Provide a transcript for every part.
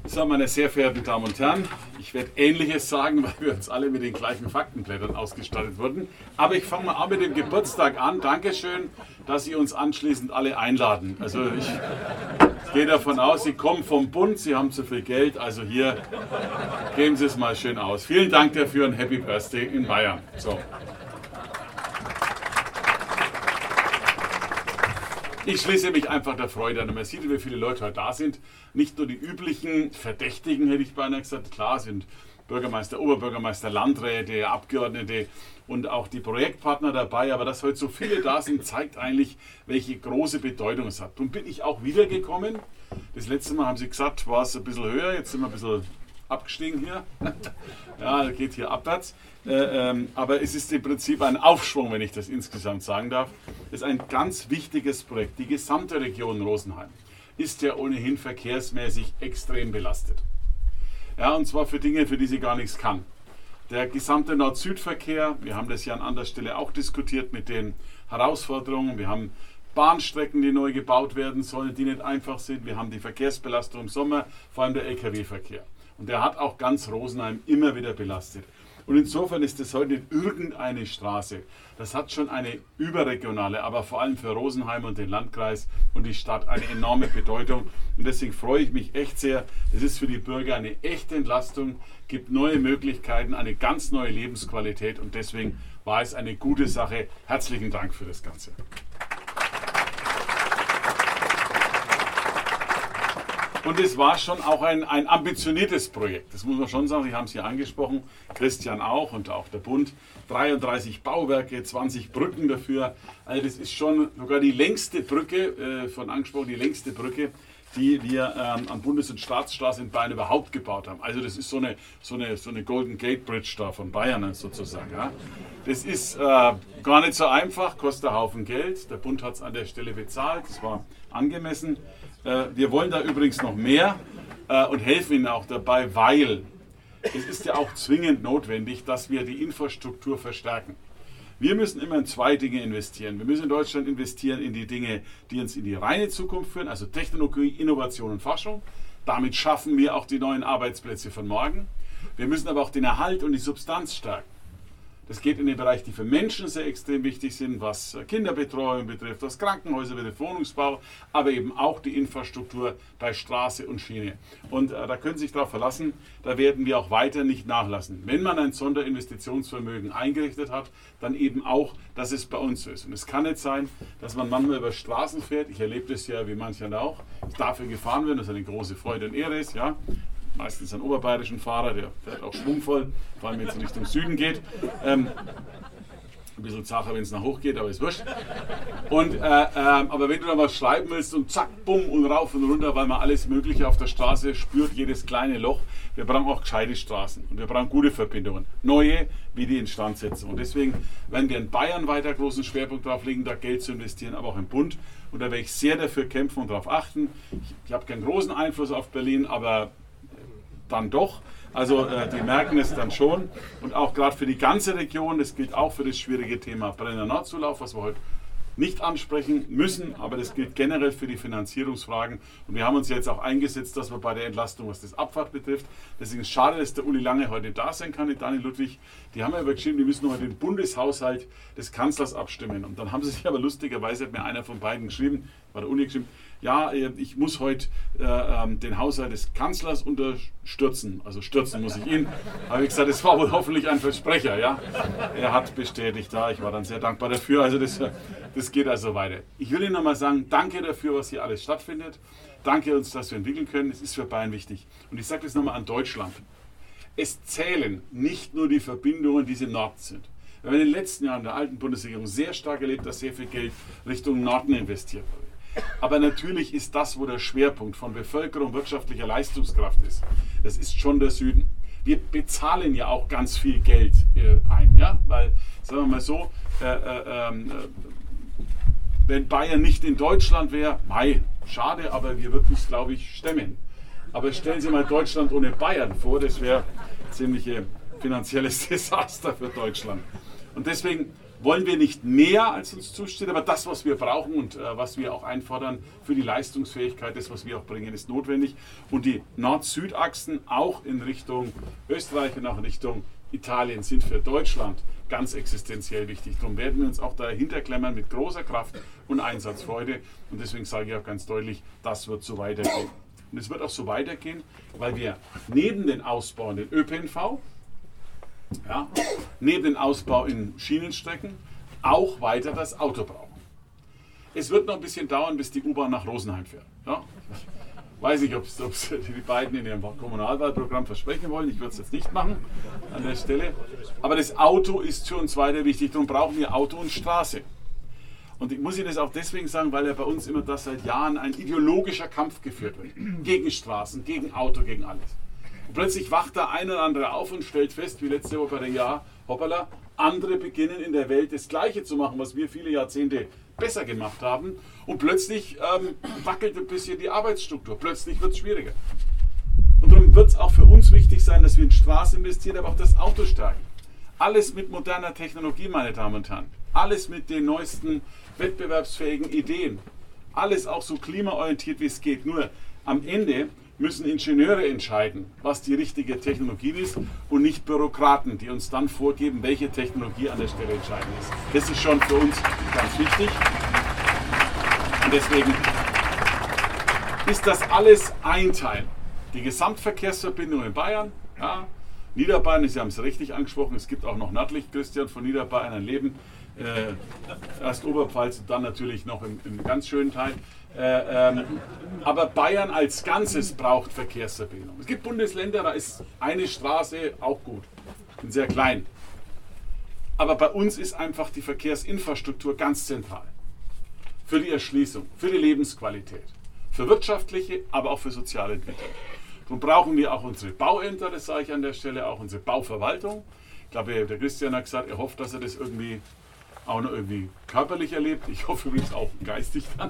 So, meine sehr verehrten Damen und Herren, ich werde Ähnliches sagen, weil wir uns alle mit den gleichen Faktenblättern ausgestattet wurden. Aber ich fange mal an mit dem Geburtstag an. Dankeschön, dass Sie uns anschließend alle einladen. Also ich gehe davon aus, Sie kommen vom Bund, Sie haben zu viel Geld. Also hier geben Sie es mal schön aus. Vielen Dank dafür und Happy Birthday in Bayern. So. Ich schließe mich einfach der Freude an. Man sieht, wie viele Leute heute da sind. Nicht nur die üblichen Verdächtigen, hätte ich beinahe gesagt. Klar sind Bürgermeister, Oberbürgermeister, Landräte, Abgeordnete und auch die Projektpartner dabei. Aber dass heute so viele da sind, zeigt eigentlich, welche große Bedeutung es hat. Nun bin ich auch wiedergekommen. Das letzte Mal haben Sie gesagt, war es ein bisschen höher. Jetzt sind wir ein bisschen abgestiegen hier. Ja, geht hier abwärts. Aber es ist im Prinzip ein Aufschwung, wenn ich das insgesamt sagen darf. Das ist ein ganz wichtiges Projekt. Die gesamte Region Rosenheim ist ja ohnehin verkehrsmäßig extrem belastet. Ja, und zwar für Dinge, für die sie gar nichts kann. Der gesamte Nord-Süd-Verkehr, wir haben das ja an anderer Stelle auch diskutiert mit den Herausforderungen. Wir haben Bahnstrecken, die neu gebaut werden sollen, die nicht einfach sind. Wir haben die Verkehrsbelastung im Sommer, vor allem der Lkw-Verkehr. Und der hat auch ganz Rosenheim immer wieder belastet. Und insofern ist das heute nicht irgendeine Straße. Das hat schon eine überregionale, aber vor allem für Rosenheim und den Landkreis und die Stadt eine enorme Bedeutung. Und deswegen freue ich mich echt sehr. Das ist für die Bürger eine echte Entlastung, gibt neue Möglichkeiten, eine ganz neue Lebensqualität. Und deswegen war es eine gute Sache. Herzlichen Dank für das Ganze. Und es war schon auch ein ambitioniertes Projekt, das muss man schon sagen, Sie haben es hier angesprochen, Christian auch und auch der Bund, 33 Bauwerke, 20 Brücken dafür, also das ist schon sogar die längste Brücke, von angesprochen, die längste Brücke, die wir an Bundes- und Staatsstraßen in Bayern überhaupt gebaut haben. Also das ist so eine Golden Gate Bridge da von Bayern sozusagen. Ja. Das ist gar nicht so einfach, kostet einen Haufen Geld, der Bund hat es an der Stelle bezahlt, das war angemessen. Wir wollen da übrigens noch mehr und helfen Ihnen auch dabei, weil es ist ja auch zwingend notwendig, dass wir die Infrastruktur verstärken. Wir müssen immer in zwei Dinge investieren. Wir müssen in Deutschland investieren in die Dinge, die uns in die reine Zukunft führen, also Technologie, Innovation und Forschung. Damit schaffen wir auch die neuen Arbeitsplätze von morgen. Wir müssen aber auch den Erhalt und die Substanz stärken. Das geht in den Bereich, die für Menschen sehr extrem wichtig sind, was Kinderbetreuung betrifft, was Krankenhäuser betrifft, Wohnungsbau, aber eben auch die Infrastruktur bei Straße und Schiene. Und da können Sie sich darauf verlassen, da werden wir auch weiter nicht nachlassen. Wenn man ein Sonderinvestitionsvermögen eingerichtet hat, dann eben auch, dass es bei uns so ist. Und es kann nicht sein, dass man manchmal über Straßen fährt. Ich erlebe das ja wie mancher auch. Ich darf hier gefahren werden, das eine große Freude und Ehre ist, ja. Meistens ein oberbayerischen Fahrer, der fährt auch schwungvoll, vor allem wenn es in Richtung Süden geht. Ein bisschen zacher, wenn es nach hoch geht, aber ist wurscht. Aber wenn du da was schreiben willst und zack, bumm und rauf und runter, weil man alles Mögliche auf der Straße spürt, jedes kleine Loch. Wir brauchen auch gescheite Straßen und wir brauchen gute Verbindungen. Neue wie die Instandsetzung. Und deswegen werden wir in Bayern weiter großen Schwerpunkt drauf legen, da Geld zu investieren, aber auch im Bund. Und da werde ich sehr dafür kämpfen und darauf achten. Ich habe keinen großen Einfluss auf Berlin, aber dann doch. Also die merken es dann schon. Und auch gerade für die ganze Region, das gilt auch für das schwierige Thema Brenner Nordzulauf, was wir heute nicht ansprechen müssen, aber das gilt generell für die Finanzierungsfragen. Und wir haben uns jetzt auch eingesetzt, dass wir bei der Entlastung, was das Abfahrt betrifft, deswegen ist es schade, dass der Uli Lange heute da sein kann, die Dani Ludwig, die haben ja aber geschrieben, die müssen noch den Bundeshaushalt des Kanzlers abstimmen. Und dann haben sie sich aber lustigerweise, hat mir einer von beiden geschrieben, war der Uli geschrieben, ja, ich muss heute den Haushalt des Kanzlers unterstützen. Also stürzen muss ich ihn. Habe ich gesagt, das war wohl hoffentlich ein Versprecher. Ja? Er hat bestätigt, ja, ich war dann sehr dankbar dafür. Also das geht also weiter. Ich will Ihnen nochmal sagen, danke dafür, was hier alles stattfindet. Danke uns, dass wir entwickeln können. Es ist für Bayern wichtig. Und ich sage das nochmal an Deutschland. Es zählen nicht nur die Verbindungen, die im Norden sind. Wir haben in den letzten Jahren der alten Bundesregierung sehr stark erlebt, dass sehr viel Geld Richtung Norden investiert wurde. Aber natürlich ist das, wo der Schwerpunkt von Bevölkerung, wirtschaftlicher Leistungskraft ist. Das ist schon der Süden. Wir bezahlen ja auch ganz viel Geld ein, ja? Weil, sagen wir mal so, wenn Bayern nicht in Deutschland wäre, schade, aber wir würden es, glaube ich, stemmen. Aber stellen Sie mal Deutschland ohne Bayern vor, das wäre ein ziemliches finanzielles Desaster für Deutschland. Und deswegen wollen wir nicht mehr, als uns zusteht, aber das, was wir brauchen und was wir auch einfordern für die Leistungsfähigkeit, das, was wir auch bringen, ist notwendig. Und die Nord-Süd-Achsen auch in Richtung Österreich und auch in Richtung Italien sind für Deutschland ganz existenziell wichtig. Darum werden wir uns auch dahinter klemmern mit großer Kraft und Einsatzfreude. Und deswegen sage ich auch ganz deutlich, das wird so weitergehen. Und es wird auch so weitergehen, weil wir neben den Ausbau in den ÖPNV, ja, neben dem Ausbau in Schienenstrecken auch weiter das Auto brauchen. Es wird noch ein bisschen dauern, bis die U-Bahn nach Rosenheim fährt. Ja? Ich weiß nicht, ob es die beiden in ihrem Kommunalwahlprogramm versprechen wollen. Ich würde es jetzt nicht machen an der Stelle. Aber das Auto ist für uns weiter wichtig. Darum brauchen wir Auto und Straße. Und ich muss Ihnen das auch deswegen sagen, weil ja bei uns immer das seit Jahren ein ideologischer Kampf geführt wird. Gegen Straßen, gegen Auto, gegen alles. Plötzlich wacht der eine oder andere auf und stellt fest, wie letzte Woche bei der Jahr, hoppala, andere beginnen in der Welt das Gleiche zu machen, was wir viele Jahrzehnte besser gemacht haben. Und plötzlich wackelt ein bisschen die Arbeitsstruktur. Plötzlich wird es schwieriger. Und darum wird es auch für uns wichtig sein, dass wir in Straße investieren, aber auch das Auto stärken. Alles mit moderner Technologie, meine Damen und Herren. Alles mit den neuesten wettbewerbsfähigen Ideen. Alles auch so klimaorientiert, wie es geht. Nur am Ende müssen Ingenieure entscheiden, was die richtige Technologie ist und nicht Bürokraten, die uns dann vorgeben, welche Technologie an der Stelle entscheidend ist. Das ist schon für uns ganz wichtig. Und deswegen ist das alles ein Teil. Die Gesamtverkehrsverbindung in Bayern, ja, Niederbayern, Sie haben es richtig angesprochen, es gibt auch noch nördlich, Christian, von Niederbayern ein Leben. Erst Oberpfalz und dann natürlich noch im ganz schönen Teil. Aber Bayern als Ganzes braucht Verkehrsverbindung. Es gibt Bundesländer, da ist eine Straße auch gut und sehr klein. Aber bei uns ist einfach die Verkehrsinfrastruktur ganz zentral. Für die Erschließung, für die Lebensqualität, für wirtschaftliche, aber auch für soziale Entwicklung. Darum brauchen wir auch unsere Bauämter, das sage ich an der Stelle, auch unsere Bauverwaltung. Ich glaube, der Christian hat gesagt, er hofft, dass er das irgendwie auch noch irgendwie körperlich erlebt. Ich hoffe übrigens auch geistig dann.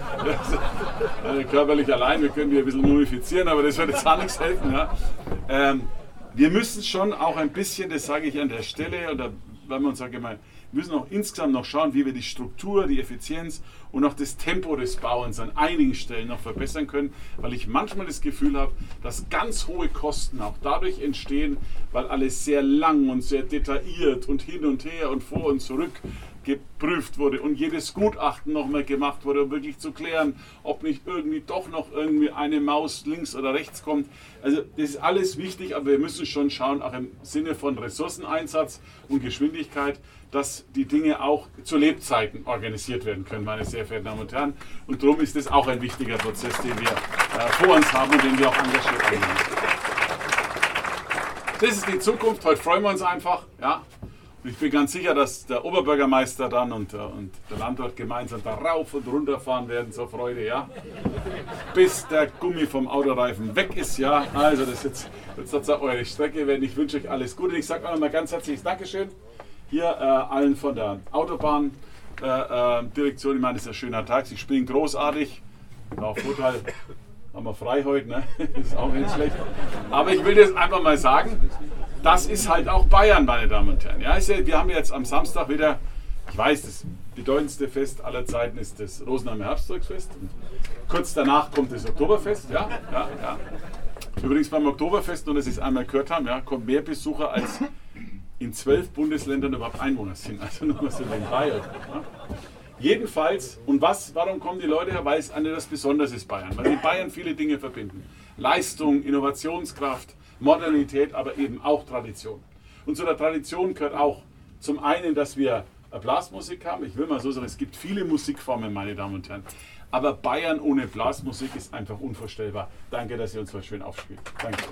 Körperlich allein, wir können die ein bisschen mumifizieren, aber das wird jetzt auch nichts helfen. Ja. Wir müssen schon auch ein bisschen, das sage ich an der Stelle, oder wenn man sagt, wir müssen auch insgesamt noch schauen, wie wir die Struktur, die Effizienz und auch das Tempo des Bauens an einigen Stellen noch verbessern können, weil ich manchmal das Gefühl habe, dass ganz hohe Kosten auch dadurch entstehen, weil alles sehr lang und sehr detailliert und hin und her und vor und zurück geprüft wurde und jedes Gutachten nochmal gemacht wurde, um wirklich zu klären, ob nicht irgendwie doch noch irgendwie eine Maus links oder rechts kommt. Also das ist alles wichtig, aber wir müssen schon schauen, auch im Sinne von Ressourceneinsatz und Geschwindigkeit, dass die Dinge auch zu Lebzeiten organisiert werden können, meine sehr verehrten Damen und Herren. Und darum ist das auch ein wichtiger Prozess, den wir vor uns haben und den wir auch engagiert angehen. Das ist die Zukunft, heute freuen wir uns einfach. Ja. Und ich bin ganz sicher, dass der Oberbürgermeister dann und der Landwirt gemeinsam da rauf und runter fahren werden zur Freude, ja. Bis der Gummi vom Autoreifen weg ist, ja. Also das jetzt hat eure Strecke werden. Ich wünsche euch alles Gute. Ich sage auch nochmal ganz herzliches Dankeschön hier allen von der Autobahndirektion. Ich meine, das ist ein schöner Tag. Sie spielen großartig. Auf Vorteil haben wir frei heute, ne? Ist auch nicht schlecht. Aber ich will das einfach mal sagen. Das ist halt auch Bayern, meine Damen und Herren. Ja, wir haben jetzt am Samstag wieder, ich weiß, das bedeutendste Fest aller Zeiten ist das Rosenheimer Herbstvolksfest. Und kurz danach kommt das Oktoberfest. Ja. Übrigens beim Oktoberfest, nur dass Sie es einmal gehört haben, ja, kommen mehr Besucher als in 12 Bundesländern überhaupt Einwohner sind. Also nur mal so nebenbei. Ja. Jedenfalls, und warum kommen die Leute her? Weil es etwas Besonderes ist, Bayern. Weil in Bayern viele Dinge verbinden. Leistung, Innovationskraft, Modernität, aber eben auch Tradition. Und zu der Tradition gehört auch zum einen, dass wir Blasmusik haben. Ich will mal so sagen, es gibt viele Musikformen, meine Damen und Herren. Aber Bayern ohne Blasmusik ist einfach unvorstellbar. Danke, dass ihr uns so schön aufspielt. Danke.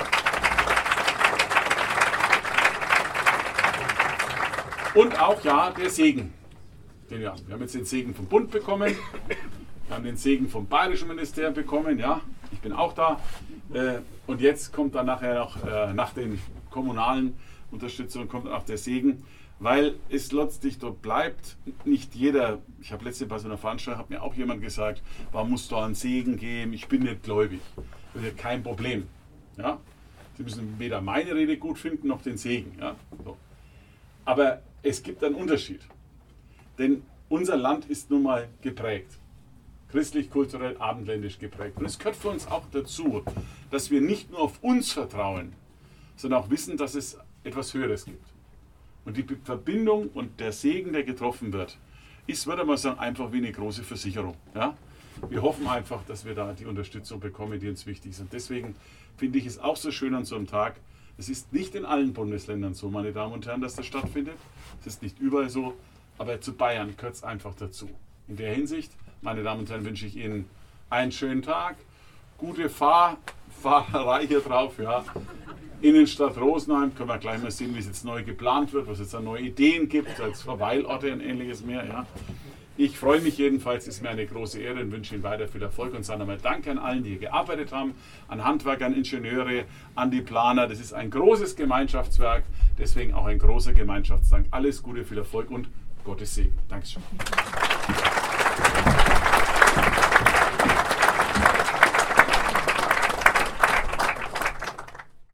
Und auch, ja, der Segen. Wir haben jetzt den Segen vom Bund bekommen. Wir haben den Segen vom Bayerischen Ministerium bekommen. Ja, ich bin auch da. Und jetzt kommt dann nachher noch, nach den kommunalen Unterstützungen, kommt auch der Segen, weil es letztlich dort bleibt. Nicht jeder, ich habe letztens bei so einer Veranstaltung, hat mir auch jemand gesagt, warum musst du einen Segen geben? Ich bin nicht gläubig. Das ist kein Problem. Ja? Sie müssen weder meine Rede gut finden, noch den Segen. Ja? So. Aber es gibt einen Unterschied. Denn unser Land ist nun mal geprägt. Christlich, kulturell, abendländisch geprägt. Und es gehört für uns auch dazu, dass wir nicht nur auf uns vertrauen, sondern auch wissen, dass es etwas Höheres gibt. Und die Verbindung und der Segen, der getroffen wird, ist, würde man sagen, einfach wie eine große Versicherung. Ja? Wir hoffen einfach, dass wir da die Unterstützung bekommen, die uns wichtig ist. Und deswegen finde ich es auch so schön an so einem Tag. Es ist nicht in allen Bundesländern so, meine Damen und Herren, dass das stattfindet. Es ist nicht überall so, aber zu Bayern gehört es einfach dazu. In der Hinsicht, meine Damen und Herren, wünsche ich Ihnen einen schönen Tag, gute Fahrerei hier drauf. Ja. Innenstadt Rosenheim, können wir gleich mal sehen, wie es jetzt neu geplant wird, was es jetzt da neue Ideen gibt, als Verweilorte und ähnliches mehr. Ja. Ich freue mich jedenfalls, ist mir eine große Ehre und wünsche Ihnen weiter viel Erfolg und sage einmal Danke an allen, die hier gearbeitet haben, an Handwerker, an Ingenieure, an die Planer. Das ist ein großes Gemeinschaftswerk, deswegen auch ein großer Gemeinschaftsdank. Alles Gute, viel Erfolg und Gottes Segen. Dankeschön.